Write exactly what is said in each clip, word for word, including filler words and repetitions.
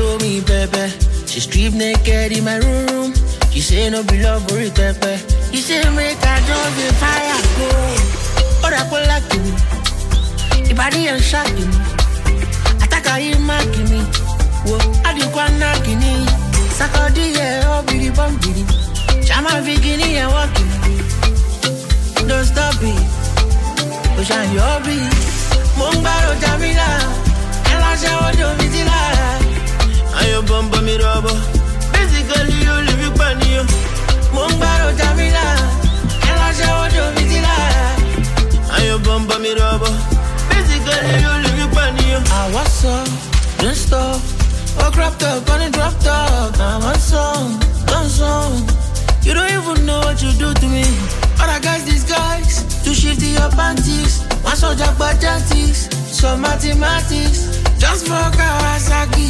show me pepe. She strip naked in my room. She say no be love for it pepe. She say make I just the fire go. Oh that cool like me. The body and shocking me. Attack her in marking me. Whoa, I do quite knocking me. Sakodi yeah, oh be the bum be the. Chama bikini and walking. Don't stop it. Push on your beat. Mumbaro Jamila. And I shall do Vitila. I am Bumba Mirobo. Basically, you live in Panio. Mumbaro Jamila. And I shall do Vitila. I am Bumba Mirobo. Basically, you live in Panio. I was up, don't stop. Oh, crop top, gonna drop top. I want some, don't some. You don't even know what you do to me. Other guys disguise to shift in your panties. One soldier bajantis, some mathematics. Just for Kawasaki.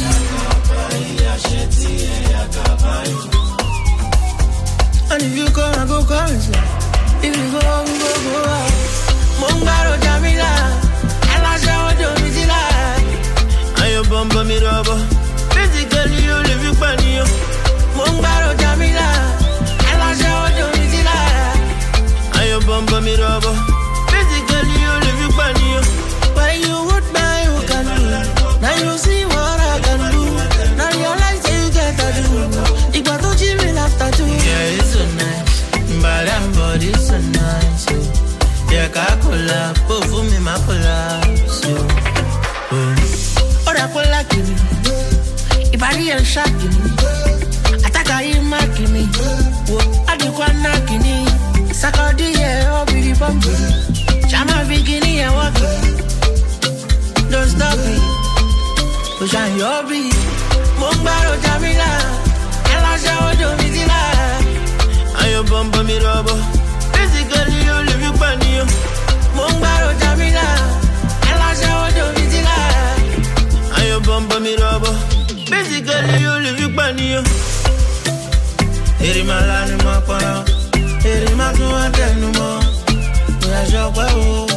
And if you come, I go come. If you go, we go go out. Mumbaro Jamila, and I shall do it like. I am Bumba Mirobo. Basically, you live in Panio. Mumbaro Jamila. I am Bumba Mirobo. Basically, you live in Panio. Why you would buy, you can do. Now you see what I can do. Now you like you get to do. If I don't you will have to do. Yeah, it's so nice. But I'm body so nice. Yeah, Kakula, put for me, my collapse. Oh, that could like me. If I didn't shock me, attack her in marking me. Whoa, I do quite knocking me. Sakodi, yeah, oh, be the bum. Chama bikini and walking. Don't stop me. Push on your beat. Mumbaro Jamila. And I shall do Vitila. I am Bumba Mirobo. Basically, you live in Panio. Mumbaro Jamila. And I shall do Vitila. I am Bumba Mirobo. Basically, you live in Panio. Eri malani makwana. Eri matu ante numo. We are your